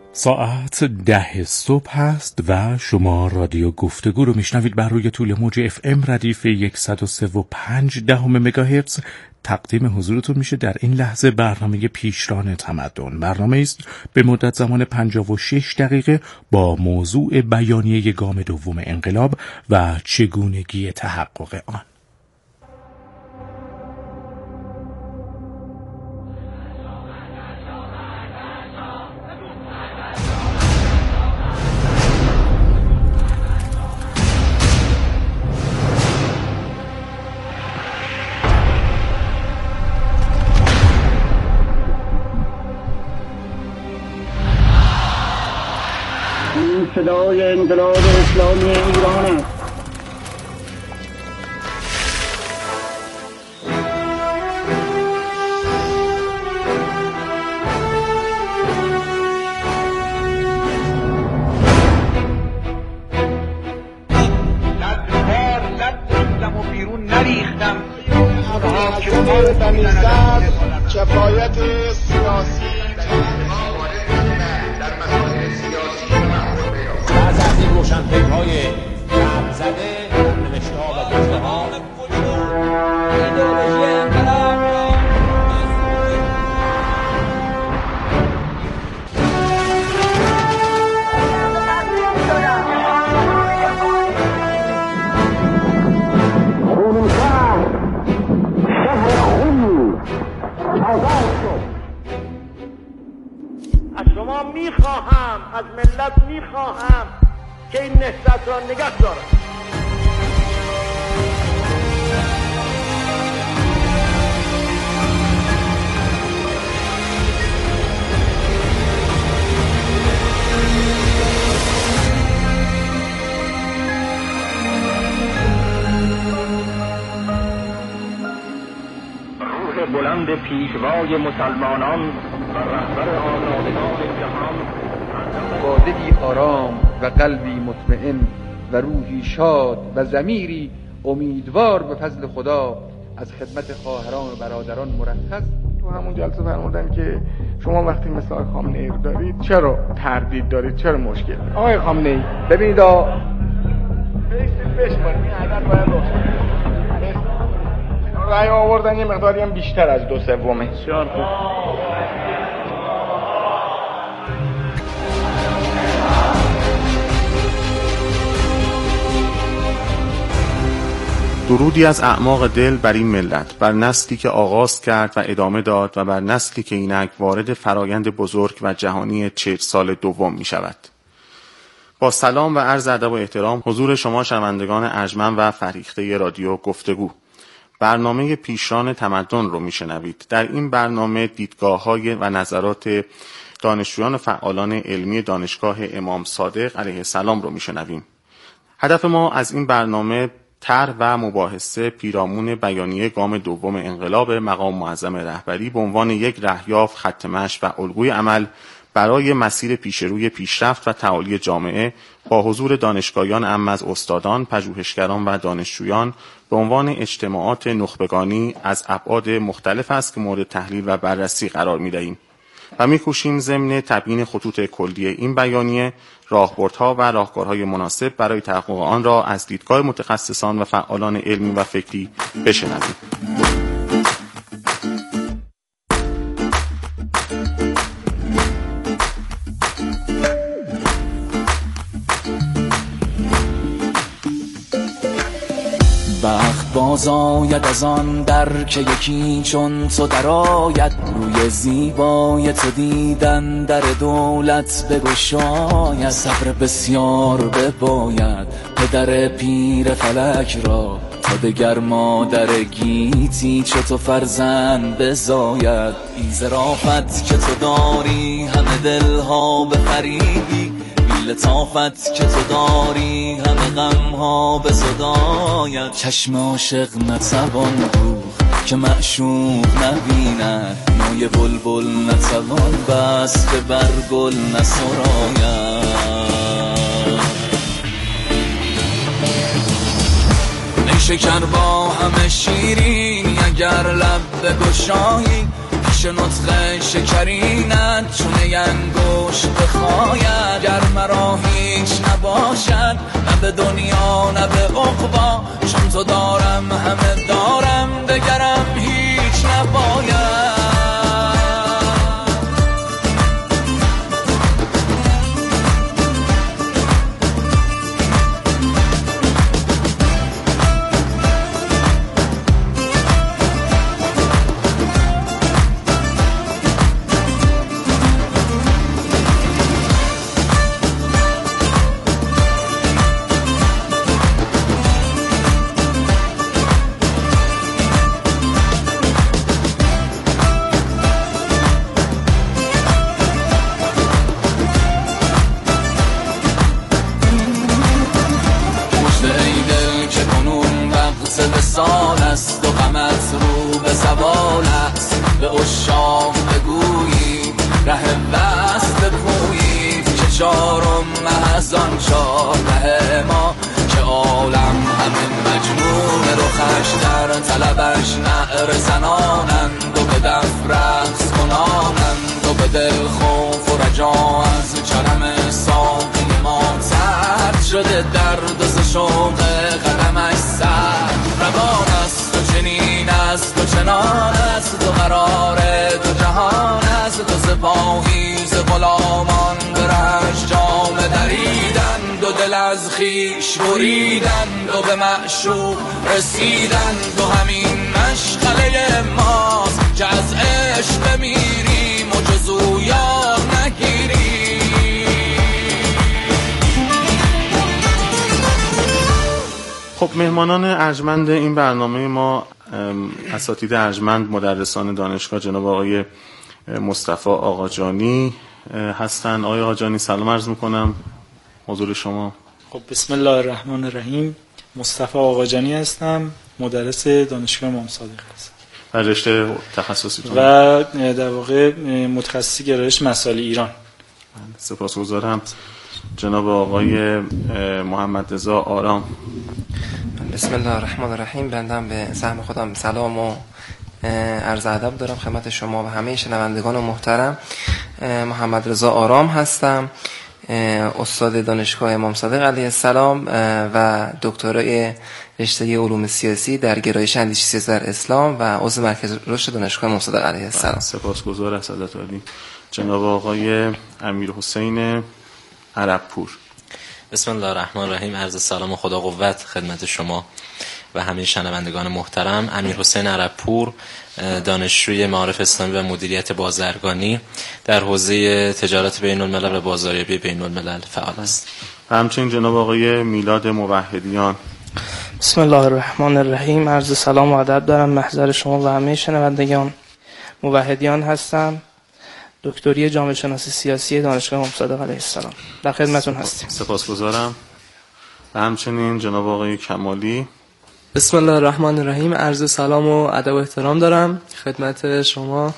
ساعت 10 صبح هست و شما رادیو گفتگو رو میشنوید بر روی طول موج FM ردیف 103.5 مگاهرتز. تقدیم حضورتون میشه در این لحظه برنامه پیشران تمدن. برنامه است به مدت زمان 56 دقیقه با موضوع بیانیه گام دوم انقلاب و چگونگی تحقق آن. صدای انقلاب اسلامی ایران است. لب و بیرون نریختم. حاکمان بنی صدر کفایت سیاسی بعض از این روشنفکرهای رب زده نوشته ها و گفته ها ایدئولوژی انقلاب را خون شهر خون آزاد شد. از شما میخواهم، از ملت میخواهم که این نهضت را نگه دارد. روح بلند پیشوای مسلمانان و رهبر آزادگان جهان با دلی آرام و قلبی مطمئن و روحی شاد و ضمیری امیدوار به فضل خدا از خدمت خواهران و برادران مرخص. تو همون جلسه فرمودن که شما وقتی مثل آقای خامنه‌ای رو دارید چرا تردید دارید، چرا مشکل؟ آقای خامنه‌ای ببینید بشمارید این عدد باید رأی آوردن یه مقداری هم بیشتر از 2/3. بسیار خوب. درودی از اعماق دل بر این ملت، بر نسلی که آغاز کرد و ادامه داد و بر نسلی که اینک وارد فرایند بزرگ و جهانی 40 سال دوم می شود. با سلام و عرض ادب و احترام حضور شما شنوندگان ارجمند و فریخته رادیو گفتگو، برنامه پیشران تمدن رو می شنوید. در این برنامه دیدگاه‌های و نظرات دانشجویان و فعالان علمی دانشگاه امام صادق علیه السلام رو می شنویم. هدف ما از این برنامه طرح و مباحثه پیرامون بیانیه گام دوم انقلاب مقام معظم رهبری به عنوان یک رهیافت، خط مشی و الگوی عمل برای مسیر پیشروی پیشرفت و تعالی جامعه با حضور دانشگاهیان عام از استادان، پژوهشگران و دانشجویان به عنوان اجتماعات نخبگانی از ابعاد مختلف است که مورد تحلیل و بررسی قرار می‌دهیم و می‌کوشیم ضمن تبیین خطوط کلی این بیانیه راهبردها و راهکارهای مناسب برای تحقق آن را از دیدگاه متخصصان و فعالان علمی و فکری بشنویم. وقت باز آید از آن در که یکی چون تو درآید، روی زیبای تو دیدن در دولت بگشاید. صبر بسیار بباید پدر پیر فلک را، تا دگر مادر گیتی چو تو فرزند بزاید. این ظرافت که تو داری همه دلها بفریبی، لطافت که تو داری همه غمها به صدایت. چشم عاشق نتوان دوخت که معشوق نبیند، نای بلبل نتوان بست که بر گل نسراید. نیشکر با همه شیرین اگر لب بگشایی، پیش نطق شکرینت چون انگشت بخواید، گر مرا هیچ نباشد، نه به دنیا نه به عقبا، چون تو دارم همه دارم، دگرم هیچ نباید. سال است و غمت رو به زوال است، به عشاق بگویی ره وصل بپویی، که چارم از آن چاره ما، که عالم همه مجنون رخش در طلبش نعره زنانند، و به دف رقص کنانند، و به دل خوف و رجا از کرم ساقی ما ترد شده، درد و ز شوق قدمش سر روان است، و چنین است و چنان است، و قرار دو جهان است، و سپاهی ز غلامان به رهش جامه دریدند، و دل از خویش بریدند، و به معشوق رسیدند، و همین مشغله ماست که از عشق بمیریم و جز او یاد نگیریم. خب مهمانان ارجمند این برنامه ما اساتید ارجمند، مدرسان دانشگاه، جناب آقای مصطفی آقاجانی هستن. آقای آقاجانی سلام عرض میکنم حضور شما. خب بسم الله الرحمن الرحیم. مصطفی آقاجانی هستم، مدرس دانشگاه امام صادق هستم. در رشته تخصصیتون؟ و در واقع متخصصی گرایش مسائل ایران. سپاسگزارم. جناب آقای محمد رضا آرام. بسم الله الرحمن الرحیم. بندم به سهم خودم سلام و عرض ادب دارم خدمت شما و همه شنوندگان محترم. محمد رضا آرام هستم، استاد دانشگاه امام صادق علیه السلام و دکترای رشته علوم سیاسی در گرایش اندیشه سیاسی در اسلام و عضو مرکز رشد دانشگاه امام صادق علیه السلام. سپاسگزار از حضرت عالی. جناب آقای امیرحسین عربپور. بسم الله الرحمن الرحیم. عرض سلام و خدا قوت خدمت شما و همه شنوندگان محترم. امیرحسین عربپور، دانشجوی معارف اسلامی و مدیریت بازرگانی در حوزه تجارت بین الملل و بازاریابی بین الملل فعال است. و همچنین جناب آقای میلاد موحدیان. بسم الله الرحمن الرحیم. عرض سلام و ادب دارم محضر شما و همه شنوندگان. موحدیان هستم، دکتری جامعه شناسی سیاسی دانشگاه امام صادق علیه السلام. در خدمتتون هستیم. سپاسگزارم. و همچنین جناب آقای کمالی. بسم الله الرحمن الرحیم. عرض سلام و ادب و احترام دارم خدمت شما.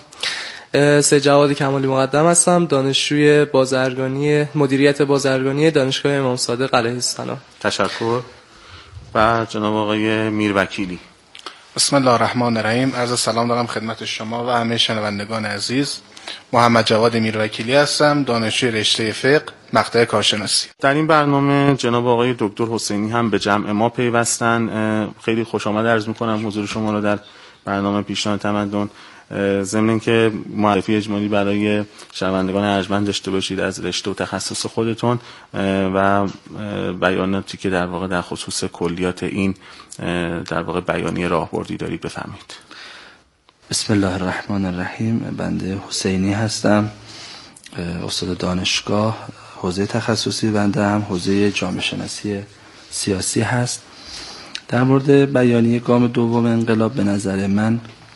سید جواد کمالی مقدم هستم، دانشجوی بازرگانی مدیریت بازرگانی دانشگاه امام صادق علیه السلام. تشکر. و جناب آقای میروکیلی. بسم الله الرحمن الرحیم. عرض سلام دارم خدمت شما و همه شنوندگان عزیز. محمد جواد میروکیلی هستم، دانشجوی رشته فقه مقطع کارشناسی. در این برنامه جناب آقای دکتر حسینی هم به جمع ما پیوستن. خیلی خوش آمد عرض می‌کنم حضور شما رو در برنامه پیشنهاد تمدن. ضمن اینکه معرفی اجمالی برای شنوندگان ارجمند داشته باشید از رشته و تخصص خودتون و بیاناتی که در واقع در خصوص کلیات این در واقع بیانیه راهبردی دارید بفرمایید. بسم الله الرحمن الرحیم. بنده حسینی هستم، استاد دانشگاه، حوزه تخصصی بنده هم حوزه جامعه شناسی سیاسی هست. در مورد بیانیه گام دوم انقلاب به نظر من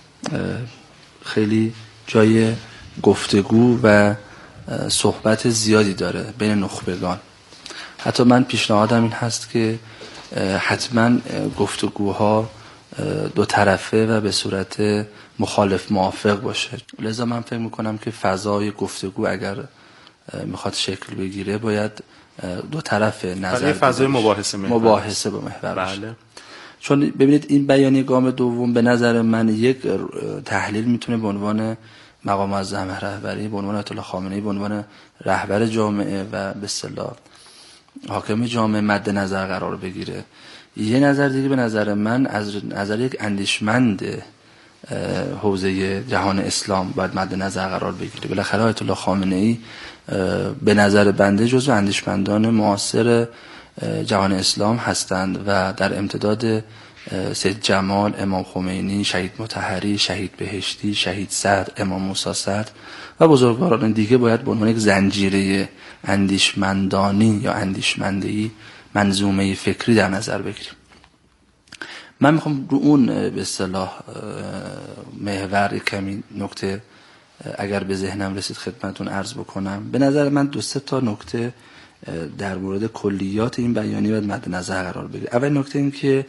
خیلی جای گفتگو و صحبت زیادی داره بین نخبگان. حتی من پیشنهادم این هست که حتما گفتگوها دو طرفه و به صورت مخالف موافق باشه. لذا من فکر میکنم که فضای گفتگو اگر میخواد شکل بگیره باید دو طرفه نظر فضای مباحثه به محور باشه. بله. چون ببینید این بیانیه گام دوم به نظر من یک تحلیل میتونه به عنوان مقام معظم رهبری به عنوان آیت الله خامنه‌ای به عنوان رهبر جامعه و به اصطلاح حاکم جامعه مد نظر قرار بگیره. یه نظر دیگه به نظر من از نظر یک اندیشمند حوزه جهان اسلام باید مد نظر قرار بگیره. بالاخره آیت الله خامنه‌ای به نظر بنده جزو اندیشمندان معاصر جهان اسلام هستند و در امتداد سید جمال، امام خمینی، شهید مطهری، شهید بهشتی، شهید صدر، امام موسی صدر و بزرگواران دیگه باید به عنوان یک زنجیره اندیشمندانی یا اندیشمندی منظومه فکری در نظر بگیریم. من میخوام رو اون به اصطلاح محور کمی نکته اگر به ذهنم رسید خدمتون عرض بکنم. به نظر من 2-3 تا نکته در مورد کلیات این بیانیه باید مد نظر قرار بگیره. اول نکته این که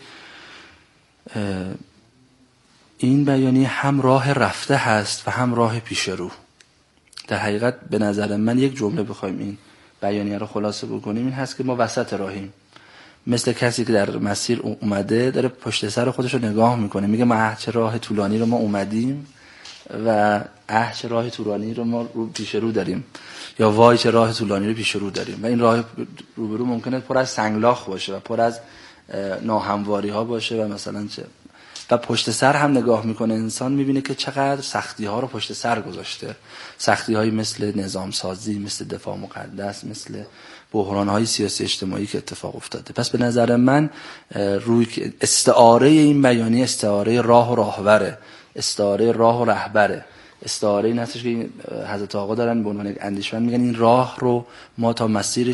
این بیانیه هم راه رفته هست و هم راه پیش رو. در حقیقت به نظر من یک جمله بخوایم این بیانیه رو خلاصه بکنیم این هست که ما وسط راهیم، مثل کسی که در مسیر اومده داره پشت سر خودش رو نگاه میکنه، میگه ما چه راه طولانی رو ما اومدیم و چه راه طولانی رو ما پیش رو داریم، یا وای چه راه طولانی رو پیش رو داریم. و این راه روبرو ممکنه پر از سنگلاخ باشه و پر از ناهمواری ها باشه و مثلا و پشت سر هم نگاه میکنه انسان میبینه که چقدر سختی ها رو پشت سر گذاشته، سختی هایی مثل نظام سازی، مثل دفاع مقدس، مثل بحران های سیاسی اجتماعی که اتفاق افتاده. پس به نظر من روی استعاره این بیانیه استعاره راه و راهبره، استعاره راه و رهبره، استعاره این هستش که حضرت آقا دارن به عنوان یک اندیشمند میگن این راه رو ما تا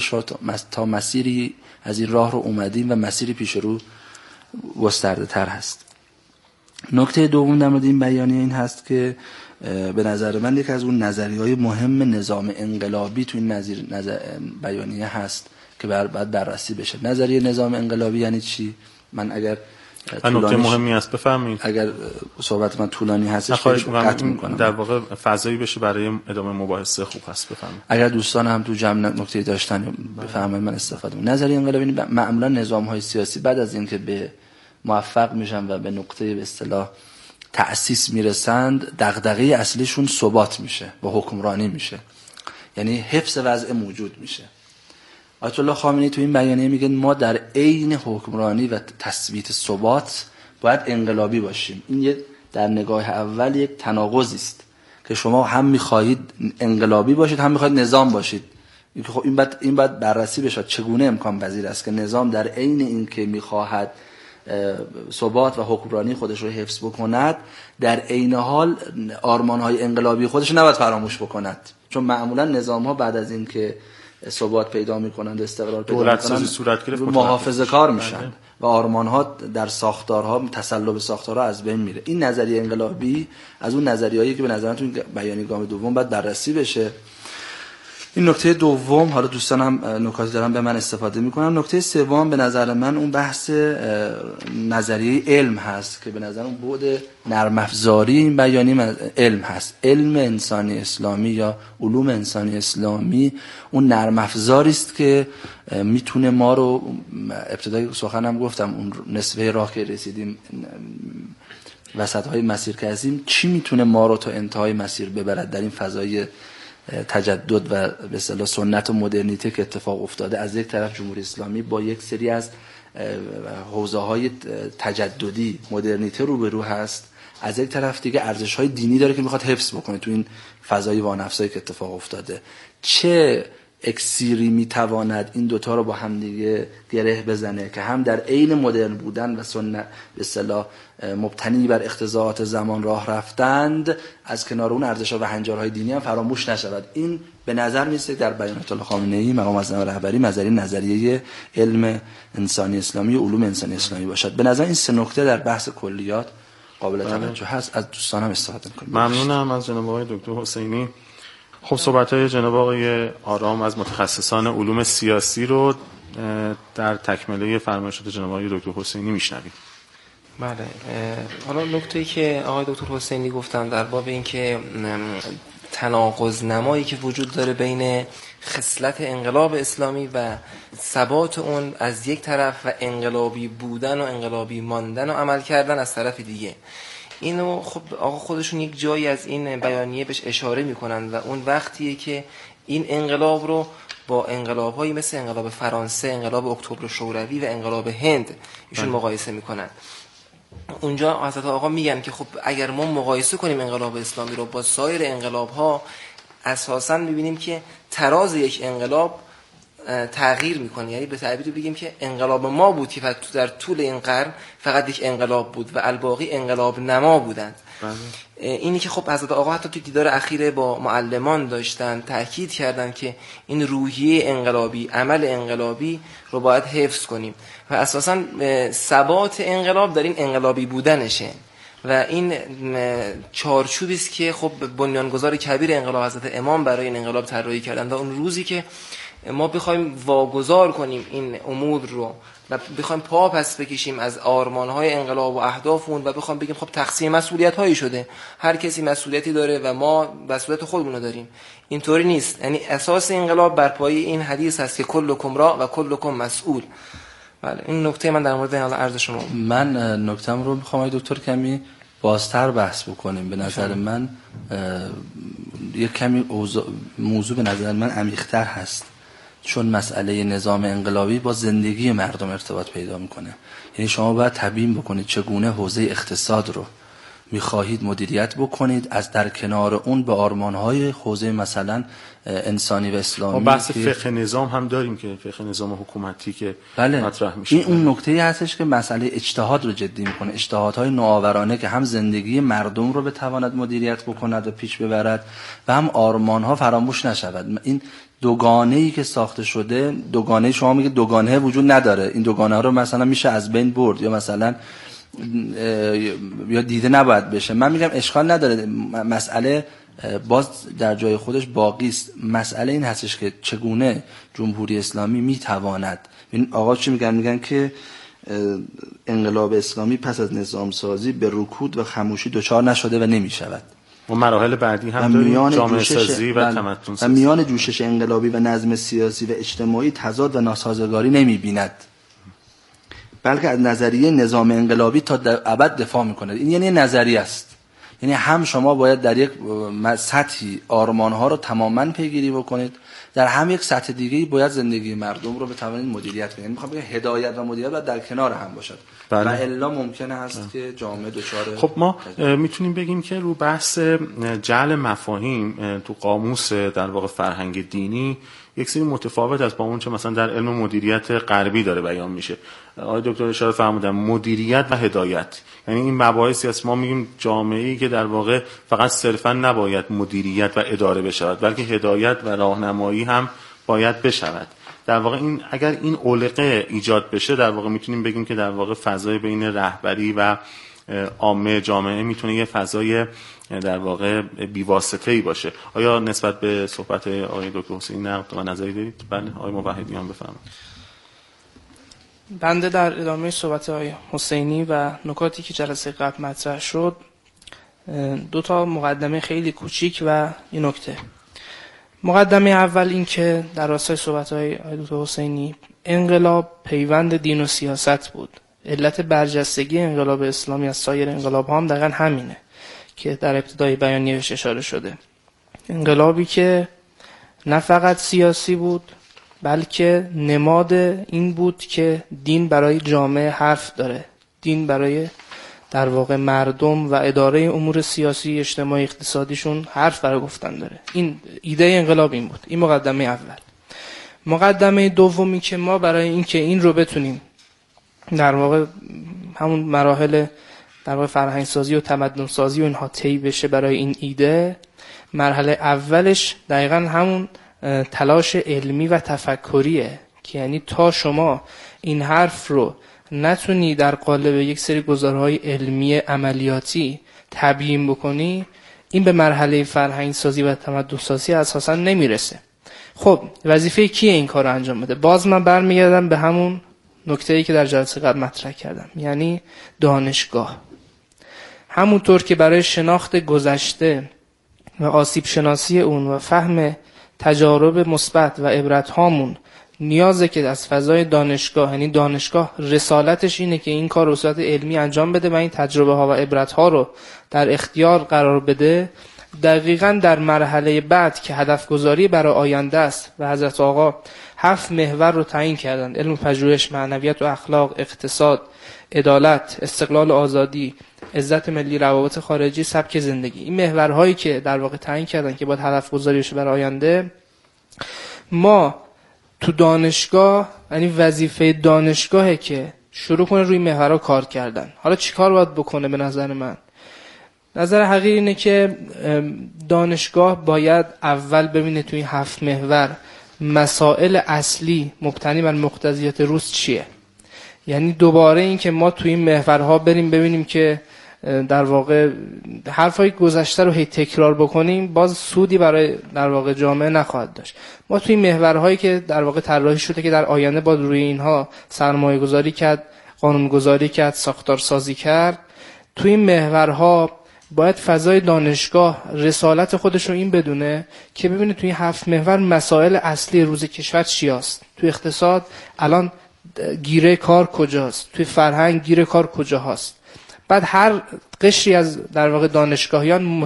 مسیری از این راه رو اومدیم و مسیری پیش رو گسترده تر هست. نکته دوم در مورد این بیانیه این هست که به نظر من یک از اون نظریه‌های مهم نظام انقلابی تو این بیانیه هست که باید بررسی بشه. نظریه نظام انقلابی یعنی چی؟ من اگر نکته مهمی است بفرمایید. اگر صحبت من طولانی هستش قطع می‌کنم. در واقع فضایی بشه برای ادامه مباحثه خوب هست. بفرمایید. اگر دوستان هم تو جمع نکته داشتن بفرمایید من استفاده می‌کنم. نظریه انقلابی معمولا نظام‌های سیاسی بعد از اینکه به موفق میشن و به نقطه به اصطلاح تأسیس میرسند دغدغه اصلیشون ثبات میشه و حکمرانی میشه، یعنی حفظ وضع موجود میشه. آیت الله خامنه‌ای تو این بیانیه میگن ما در عین حکمرانی و تثبیت ثبات باید انقلابی باشیم. این در نگاه اول یک تناقضی است که شما هم میخواهید انقلابی باشید هم میخواهید نظام باشید. خب این باید بررسی بشه چگونه امکان پذیر است که نظام در عین این که میخواهد ثبات و حکمرانی خودش رو حفظ بکند در عین حال آرمان‌های انقلابی خودش رو نباید فراموش بکند، چون معمولا نظام‌ها بعد از این که ثبات پیدا می‌کنند و استقرار پیدا می‌کنند محافظه‌کار میشن و آرمان‌ها در ساختارها تسلب ساختارها از بین میره. این نظریه انقلابی از اون نظریه‌ای که به نظر من تو بیانیه گام دوم باید بررسی بشه. این نکته دوم. حالا دوستانم نکاتی دارن به من استفاده میکنن. نکته سوم به نظر من اون بحث نظریه علم هست که به نظر اون بعد نرم افزاری این بیانیه علم هست. علم انسانی اسلامی یا علوم انسانی اسلامی اون نرم افزاری است که میتونه ما رو ابتدای سخنم گفتم اون نصفه راه که رسیدیم وسط های مسیر که هستیم چی میتونه ما رو تا انتهای مسیر ببرد در این فضای تجدد و به اصطلاح سنت و مدرنیته که اتفاق افتاده. از یک طرف جمهوری اسلامی با یک سری از حوزه‌های تجددی مدرنیته روبرو هست، از یک طرف دیگه ارزش‌های دینی داره که میخواد حفظ بکنه تو این فضای وانفسایی که اتفاق افتاده. چه اکسیری میتواند این دوتا رو با هم دیگه گره بزنه که هم در عین مدرن بودن و سنت به اصطلاح مبتنی بر اقتضاعات زمان راه رفتند از کنار اون ارزش‌ها و هنجارهای دینی هم فراموش نشود. این به نظر میسه در بیان آیت الله خامنه‌ای مقام معظم رهبری نظریه علم انسانی اسلامی و علوم انسانی اسلامی باشد. به نظر این سه نکته در بحث کلیات قابل توجه هست. از دوستانم استفاده می‌کنم. ممنونم از جناب آقای دکتر حسینی. خب صحبت‌های جناب آقای آرام از متخصصان علوم سیاسی رو در تکمله فرمایشات جناب آقای دکتر حسینی میشنویم. بله. حالا نکته‌ای که آقای دکتر حسینی گفتن در باب این که تناقض نمایی که وجود داره بین خصلت انقلاب اسلامی و ثبات اون از یک طرف و انقلابی بودن و انقلابی ماندن و عمل کردن از طرف دیگه، اینو خب آقا خودشون یک جایی از این بیانیه بهش اشاره میکنن و اون وقتیه که این انقلاب رو با انقلاب‌هایی مثل انقلاب فرانسه، انقلاب اکتبر شوروی و انقلاب هند ایشون مقایسه میکنن. اونجا حضرت آقا میگن که خب اگر ما مقایسه کنیم انقلاب اسلامی رو با سایر انقلاب‌ها، اساساً می‌بینیم که تراز یک انقلاب تغییر میکنه. یعنی به تعبیر بگیم که انقلاب ما بود که در طول این قرن فقط یک انقلاب بود و الباقی انقلاب نما بودند. اینی که خب حضرت آقا حتی توی دیدار اخیره با معلمان داشتن تأکید کردن که این روحیه انقلابی، عمل انقلابی رو باید حفظ کنیم و اساساً ثبات انقلاب در این انقلابی بودنشه و این چارچوبی است که خب بنیانگذار کبیر انقلاب حضرت امام برای این انقلاب طراحی کردن و اون روزی که ما بخوایم واگذار کنیم این امور رو و بخوایم پا پس بکشیم از آرمان‌های انقلاب و اهداف اون و بخوایم بگیم خب تقسیم مسئولیت‌هایی شده، هر کسی مسئولیتی داره و ما مسئولیت خودمون رو داریم، اینطوری نیست. یعنی اساس انقلاب بر پایه این حدیث هست که کلکم را و کلکم مسئول. بله این نکته من در مورد عرض شما. من نکتم رو می‌خوام دکتر کمی بازتر بحث بکنیم. به نظر من یک کمی موضوع به نظر من عمیق‌تر هست، چون مسئله نظام انقلابی با زندگی مردم ارتباط پیدا میکنه. یعنی شما باید تبیین بکنید چگونه حوزه اقتصاد رو میخواهید مدیریت بکنید، از در کنار اون به آرمانهای حوزه مثلا انسانی و اسلامی. ما بحث فقه نظام هم داریم که فقه نظام حکومتی که مطرح میشه. این اون نکته‌ای هستش که مسئله اجتهاد رو جدی میکنه، اجتهادهای نوآورانه که هم زندگی مردم رو بتواند مدیریت بکند و پیش ببرد و هم آرمانها فراموش نشود. این دوگانه‌ای که ساخته شده، دوگانه شما میگه دوگانه وجود نداره، این دوگانه ها رو مثلا میشه از بین برد یا مثلا یا دیده نباید بشه. من میگم اشکال نداره، مسئله باز در جای خودش باقی است. مسئله این هستش که چگونه جمهوری اسلامی میتواند، این آقا چی میگن که انقلاب اسلامی پس از نظام سازی به رکود و خاموشی دچار نشده و نمیشود. و مراحل بعدی هم داریم، جامعه سازی و تمدن سازی. و میان جوشش انقلابی و نظم سیاسی و اجتماعی تضاد و ناسازگاری نمیبیند، بلکه از نظریه نظام انقلابی تا ابد دفاع میکنه. این یعنی نظریه است. یعنی هم شما باید در یک سطحی آرمانها رو تماما پیگیری بکنید، در هم یک سطح دیگه‌ای باید زندگی مردم رو بتوانید مدیریت کنید. یعنی میخوام بگم هدایت و مدیریت باید در کنار هم باشد. و الا ممکنه هست که جامعه دچار. خب ما میتونیم بگیم که رو بحث جعل مفاهیم تو قاموس در واقع فرهنگ دینی یک سری متفاوت است با اون چه مثلا در علم مدیریت غربی داره بیان میشه. آقای دکتر اشاره فرمودن مدیریت و هدایت، یعنی این مباحثی است ما میگیم جامعه‌ای که در واقع فقط صرفا نباید مدیریت و اداره بشود، بلکه هدایت و راهنمایی هم باید بشود. در واقع این اگر این علقه ایجاد بشه، در واقع میتونیم بگیم که در واقع فضای بین رهبری و عامه جامعه میتونه یه فضای در واقع بی‌واسطه‌ای باشه. آیا نسبت به صحبت آقای دکتر حسینی نقد و نظری دارید؟ بله آقای موحدیان بفرمایید. بنده در ادامه صحبت آقای حسینی و نکاتی که جلسه قبل مطرح شد دو تا مقدمه خیلی کوچیک و این نکته. مقدمه اول این که در راستای صحبت آقای دکتر حسینی انقلاب پیوند دین و سیاست بود. علت برجستگی انقلاب اسلامی از سایر انقلاب ها هم دقیقا همینه که در ابتدای بیانیه‌اش اشاره شده. انقلابی که نه فقط سیاسی بود بلکه نماد این بود که دین برای جامعه حرف داره، دین برای در واقع مردم و اداره امور سیاسی اجتماعی اقتصادیشون حرف برای گفتن داره. این ایده انقلاب این بود. این مقدمه اول. مقدمه دومی که ما برای این که این رو بتونیم در واقع همون مراحل در واقع فرهنگ سازی و تمدن سازی و اینها طی بشه برای این ایده، مرحله اولش دقیقاً همون تلاش علمی و تفکریه که یعنی تا شما این حرف رو نتونی در قالب یک سری گزارهای علمی عملیاتی تبیین بکنی، این به مرحله فرهنگ سازی و تمدن سازی اساساً نمیرسه. خب وظیفه کیه این کار رو انجام بده؟ باز من برمیگردم به همون نکته‌ای که در جلسه قبل مطرح کردم، یعنی دانشگاه. همونطور که برای شناخت گذشته و آسیب شناسی اون و فهم تجارب مثبت و عبرت هامون نیازه که از فضای دانشگاه، یعنی دانشگاه رسالتش اینه که این کار رو به صورت علمی انجام بده و این تجربه ها و عبرت ها رو در اختیار قرار بده. دقیقاً در مرحله بعد که هدف گذاری برای آینده است و حضرت آقا 7 محور رو تعیین کردن: علم و پژوهش، معنویت و اخلاق، اقتصاد، عدالت، استقلال و آزادی، عزت ملی، روابط خارجی، سبک زندگی. این محورهایی که در واقع تعیین کردن که باید هدف گذاری بشه برای آینده، ما تو دانشگاه، یعنی وظیفه دانشگاهه که شروع کنه روی محورها کار کردن. حالا چیکار باید بکنه؟ به نظر من نظر حقیقی اینه که دانشگاه باید اول ببینه توی 7 محور مسائل اصلی مبتنی بر مقتضیات روز چیه. یعنی دوباره این که ما توی این محورها بریم ببینیم که در واقع حرفای گذشته رو هی تکرار بکنیم، باز سودی برای در واقع جامعه نخواهد داشت. ما توی محورهایی که در واقع طراحی شده که در آینده باید روی اینها سرمایه گذاری کرد، قانون گذاری کرد، ساختار سازی کرد، توی این محورها باید فضای دانشگاه رسالت خودش رو این بدونه که ببینه توی 7 محور مسائل اصلی روز کشور چی است. توی اقتصاد الان گیره کار کجاست، توی فرهنگ گیره کار کجا هست. بعد هر قشری از در واقع دانشگاهیان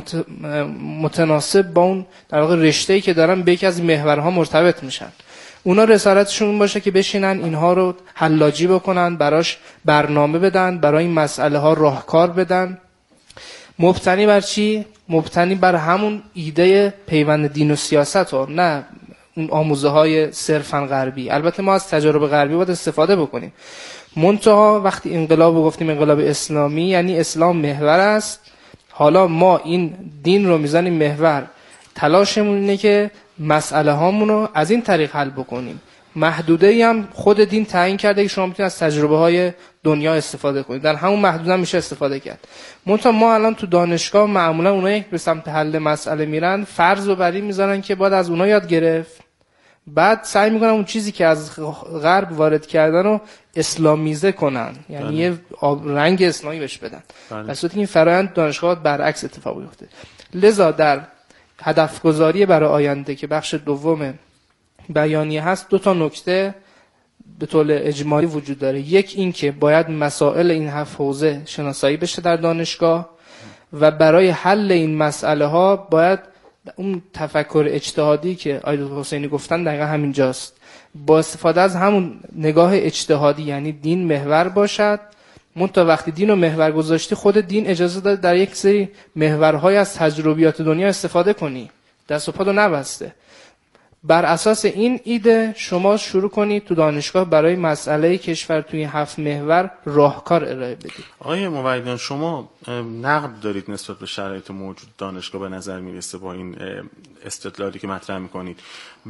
متناسب با اون در واقع رشته‌ای که دارن به یکی از محورها مرتبط میشن. اونا رسالتشون این باشه که بشینن اینها رو حلاجی بکنن، براش برنامه بدن، برای این مسئله ها راهکار بدن. مبتنی بر چی؟ مبتنی بر همون ایده پیوند دین و سیاست ها، نه اون آموزه های صرفاً غربی. البته ما از تجارب غربی باید استفاده بکنیم، منتها وقتی انقلاب رو گفتیم انقلاب اسلامی یعنی اسلام محور است. حالا ما این دین رو میزنیم محور، تلاشمون اینه که مسئله هامون رو از این طریق حل بکنیم. محدوده‌ای هم خود دین تعیین کرده که شما میتونید از تجربه های دنیا استفاده کنید، در همون محدوده هم میشه استفاده کرد. منتها ما الان تو دانشگاه معمولا اونایی که به سمت حل مسئله میرن فرض رو بر این میذارن که باید از اونها یاد گرفت، بعد سعی میکنن اون چیزی که از غرب وارد کردن رو اسلامیزه کنن، یعنی یه رنگ اسلامی بهش بدن. در صورتی که این فرآیند دانشگاه برعکس اتفاق میفته. لذا در هدف گذاری برای آینده که بخش دوم بیانیه هست، 2 تا نکته به طور اجمالی وجود داره. یک این که باید مسائل این 7 حوزه شناسایی بشه در دانشگاه و برای حل این مسئله ها باید اون تفکر اجتهادی که آقای دکتر حسینی گفتن دقیقا همینجاست. با استفاده از همون نگاه اجتهادی، یعنی دین محور باشد. منتها وقتی دین رو محور گذاشتی، خود دین اجازه داده در یک سری محورهای از تجربیات دنیا استفاده کنی، دست و پا رو نبسته. بر اساس این ایده شما شروع کنید تو دانشگاه برای مسئله کشور توی 7 محور راهکار ارائه بدید. آقای موحدیان، شما نقد دارید نسبت به شرایط موجود دانشگاه به نظر میرسه با این استدلالی که مطرح میکنید.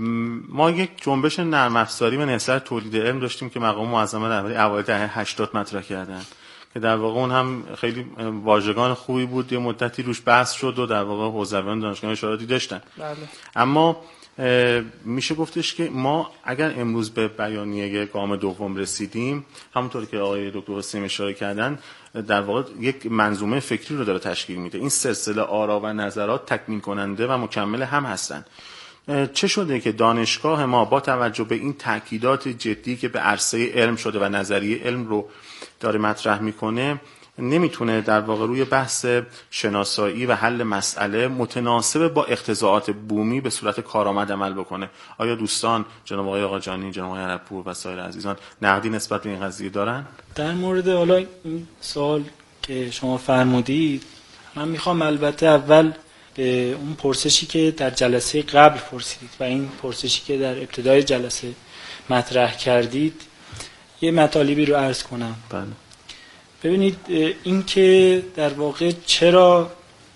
ما یک جنبش نرم افزاری و نهضت تولید علم داشتیم که مقام معظم رهبری اوایل دهه 80 مطرح کردن که در واقع اون هم خیلی واژگان خوبی بود، یه مدتی روش بحث شد و در واقع حوزویان دانشگاه اشاراتی داشتن. بله. اما میشه گفتش که ما اگر امروز به بیانیه گام دوم رسیدیم، همونطور که آقای دکتر حسین اشاره کردن، در واقع یک منظومه فکری رو داره تشکیل میده. این سلسله آرا و نظرات تکمیل کننده و مکمل هم هستن. چه شده که دانشگاه ما با توجه به این تاکیدات جدی که به عرصه علم شده و نظریه علم رو داره مطرح میکنه، نمیتونه در واقع روی بحث شناسایی و حل مسئله متناسب با اقتضاعات بومی به صورت کارآمد عمل بکنه؟ آیا دوستان جناب آقای آقاجانی، جناب آقای عرب‌پور و سایر عزیزان نقدی نسبت به این قضیه دارن؟ در مورد حالا این سوال که شما فرمودید، من میخوام البته اول به اون پرسشی که در جلسه قبل پرسیدید و این پرسشی که در ابتدای جلسه مطرح کردید یه مطالبی رو عرض کنم. بله. ببینید، این که در واقع چرا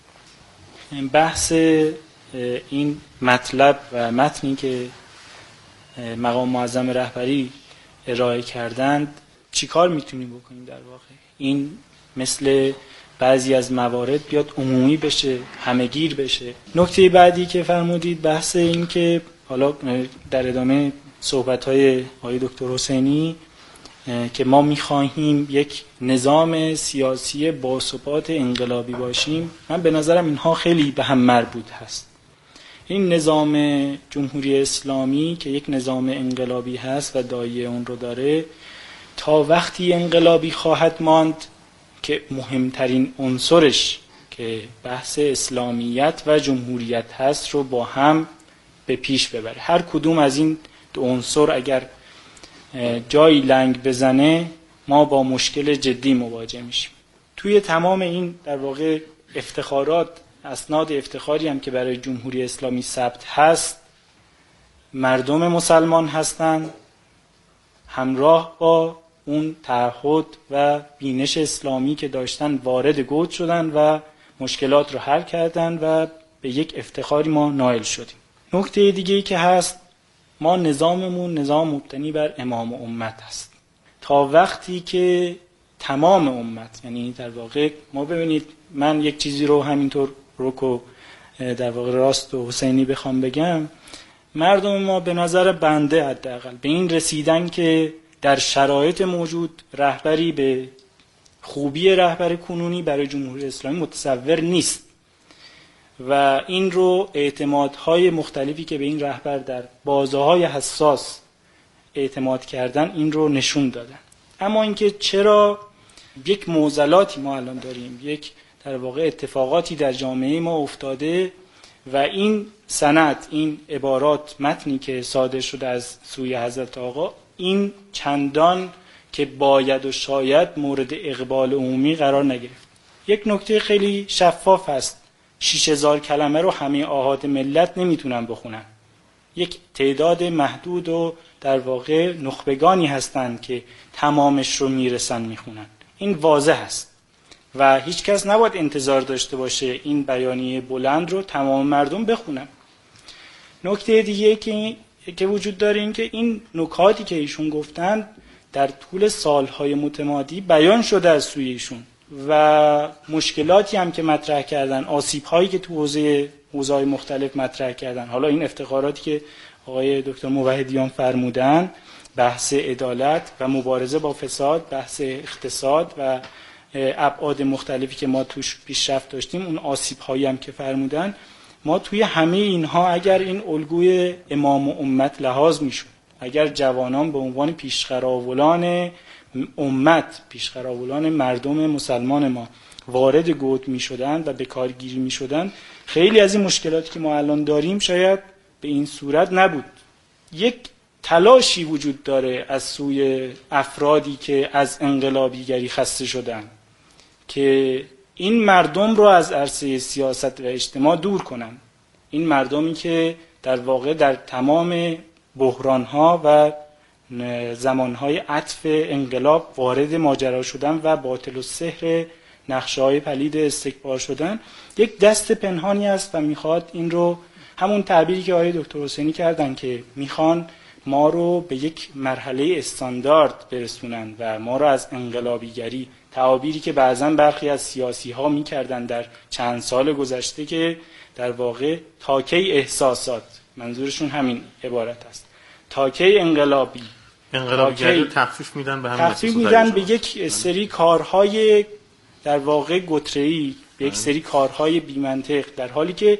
بحث این مطلب و متنی که مقام معظم رهبری ارائه کردند چیکار میتونیم بکنیم، در واقع این مثل بعضی از موارد بیاد عمومی بشه، همه‌گیر بشه. نکته بعدی که فرمودید بحث این که حالا در ادامه صحبت‌های آقای دکتر حسینی که ما می‌خواهیم یک نظام سیاسی باثبات انقلابی باشیم، من به نظرم اینها خیلی به هم مربوط هست. این نظام جمهوری اسلامی که یک نظام انقلابی هست و دایه اون رو داره، تا وقتی انقلابی خواهد ماند که مهمترین عنصرش که بحث اسلامیت و جمهوریت هست رو با هم به پیش ببره. هر کدوم از این دو عنصر اگر جایی لنگ بزنه ما با مشکل جدی مواجه میشیم. توی تمام این در واقع افتخارات، اسناد افتخاری هم که برای جمهوری اسلامی ثبت هست، مردم مسلمان هستند همراه با اون تعهد و بینش اسلامی که داشتن وارد گود شدن و مشکلات رو حل کردن و به یک افتخاری ما نائل شدیم. نکته دیگه‌ای که هست، ما نظاممون نظام مبتنی بر امام امت هست. تا وقتی که تمام امت، یعنی در واقع ما ببینید، من یک چیزی رو همینطور رکو در واقع راست و حسینی بخوام بگم، مردم ما به نظر بنده حداقل به این رسیدن که در شرایط موجود رهبری به خوبی رهبر کنونی برای جمهوری اسلامی متصور نیست و این رو اعتمادهای مختلفی که به این رهبر در بازه‌های حساس اعتماد کردن این رو نشون دادن. اما اینکه چرا یک معضلاتی ما الان داریم، یک در واقع اتفاقاتی در جامعه ما افتاده و این سند، این عبارات، متنی که صادر شده از سوی حضرت آقا، این چندان که باید و شاید مورد اقبال عمومی قرار نگرفت. یک نکته خیلی شفاف است، 6000 کلمه رو همه آحاد ملت نمیتونن بخونن. یک تعداد محدود و در واقع نخبگانی هستند که تمامش رو میرسن میخونن. این واضح است و هیچ کس نباید انتظار داشته باشه این بیانیه بلند رو تمام مردم بخونن. نکته دیگه که وجود داره این که این نکاتی که ایشون گفتن در طول سالهای متمادی بیان شده از سوی ایشون و مشکلاتی هم که مطرح کردن، آسیب‌هایی که تو حوزه‌های مختلف مطرح کردن. حالا این افتخاراتی که آقای دکتر موحدیان فرمودن، بحث عدالت و مبارزه با فساد، بحث اقتصاد و ابعاد مختلفی که ما توش پیشرفت داشتیم، اون آسیب‌هایی هم که فرمودن، ما توی همه اینها اگر این الگوی امام امت لحاظ میشد، اگر جوانان به عنوان پیشقراولان امت، پیشقراولان مردم مسلمان ما وارد گود می شدن و به کارگیری می شدن، خیلی از این مشکلاتی که ما الان داریم شاید به این صورت نبود. یک تلاشی وجود داره از سوی افرادی که از انقلابیگری خسته شدن که این مردم رو از عرصه سیاست و اجتماع دور کنن. این مردمی که در واقع در تمام بحران‌ها و زمانهای عطف انقلاب وارد ماجرا شدن و باطل و سحر نقشه‌های پلید استکبار شدن، یک دست پنهانی است و میخواد این رو، همون تعبیری که آقای دکتر حسینی کردن که میخوان ما رو به یک مرحله استاندارد برسونن و ما رو از انقلابیگری، تعابیری که بعضا برخی از سیاسی ها میکردن در چند سال گذشته که در واقع تاکی احساسات، منظورشون همین عبارت است، تاکی انقلابیگری رو تخفیف میدن به همین، تخفیف میدن به یک سری کارهای در واقع گتره‌ای، به یک سری کارهای بی‌منطق، در حالی که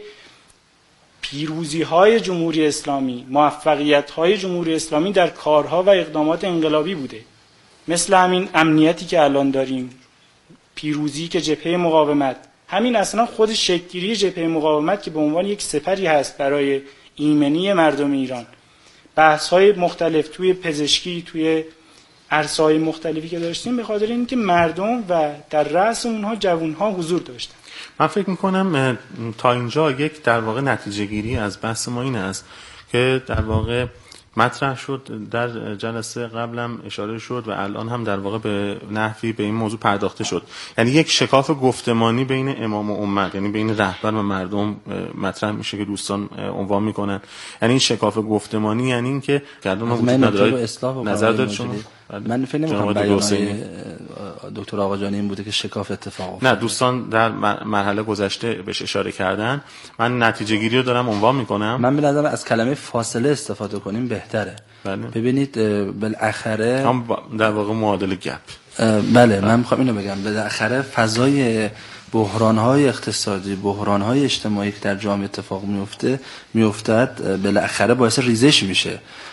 پیروزی‌های جمهوری اسلامی، موفقیت‌های جمهوری اسلامی در کارها و اقدامات انقلابی بوده، مثل همین امنیتی که الان داریم، پیروزی که جبهه مقاومت، همین اصلا خود شکل‌گیری جبهه مقاومت که به عنوان یک سپری هست برای ایمنی مردم ایران، بحث‌های مختلف توی پزشکی، توی عرصه‌های مختلفی که داشتیم، به خاطر اینکه مردم و در رأس اونها جوان‌ها حضور داشتن. من فکر میکنم تا اینجا یک در واقع نتیجه گیری از بحث ما این است که در واقع مطرح شد، در جلسه قبلم اشاره شد و الان هم در واقع به نحوی به این موضوع پرداخته شد، یعنی یک شکاف گفتمانی بین امام و امت، یعنی بین رهبر و مردم مطرح میشه که دوستان عنوان میکنن. یعنی این شکاف گفتمانی یعنی این که گردون وجود نداره. نظر داد شما؟ من فکر نمی‌کنم بیانیه دکتر آقاجانی این بوده که شکاف اتفاق افتاد. نه، دوستان در مرحله گذشته بهش اشاره کردن. من نتیجه گیری رو دارم عنوان میکنم. من به نظرم از کلمه فاصله استفاده کنیم بهتره. بله. ببینید بالاخره هم در واقع معادل گپ. بله، من میخوام اینو بگم، بالاخره فضای بحران‌های اقتصادی، بحران‌های اجتماعی که در جامعه اتفاق میفتد بالاخره باعث ریزش میشه